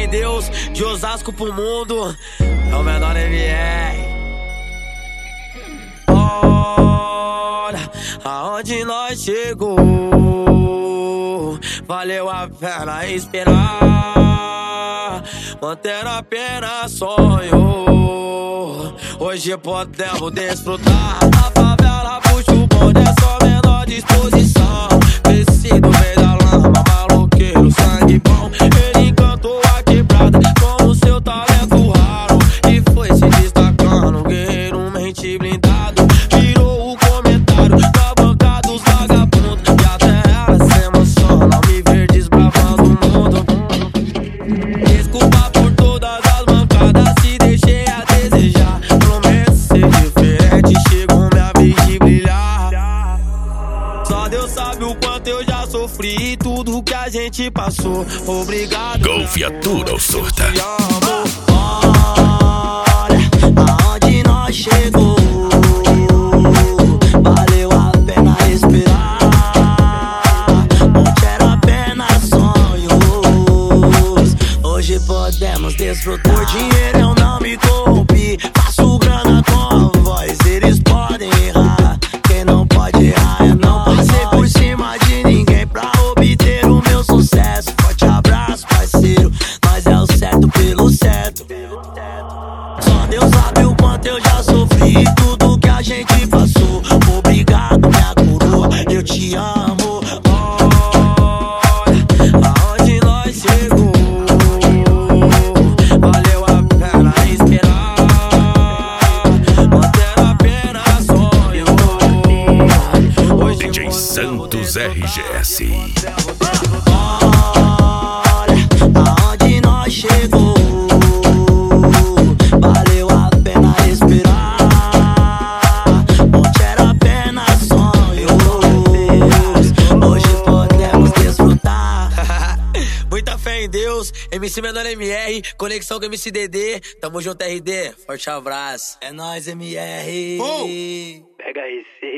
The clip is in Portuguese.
em Deus, de Osasco pro mundo, é o menor MR. Olha aonde nós chegou, valeu a pena esperar, manter apenas sonho. Hoje podemos desfrutar. A favela puxa o bonde, é só menor disposição. Vestido meio da lama, maloqueiro, sangue bom. Ele encantou a quebrada com o seu talento raro e foi se destacando, guerreiro, mente blindado. Virou o comentário da banca dos vagabundos, e até ela se emociona me ver desbravando o mundo. Desculpa por todas as mancadas, se deixei a desejar. Prometo ser diferente, chegou minha vez de brilhar. Só Deus sabe o quanto eu já sofri e tudo que a gente passou. Obrigado, Golfiatura ou surta? Olha aonde nós chegou, valeu a pena esperar, onde era apenas sonhos. Hoje podemos desfrutar. Por dinheiro eu não me corrompi, faço grana com a voz. Eles podem errar, quem não pode errar é não. Passei por cima de ninguém pra obter o meu sucesso. Forte abraço, parceiro, nós é o certo pelo certo. Só Deus sabe o quanto eu já sofri e tudo que a gente passou. Obrigado, minha coroa, eu te amo. Olha aonde nós chegou, valeu a pena esperar, manter apenas sonho. Hoje DJ Santos RGS. Olha aonde nós chegou, valeu a pena esperar, onde era apenas sonhos. Hoje podemos desfrutar. Muita fé em Deus, MC Menor MR, conexão com MC DD. Tamo junto, RD, forte abraço. É nóis, MR. Pega esse.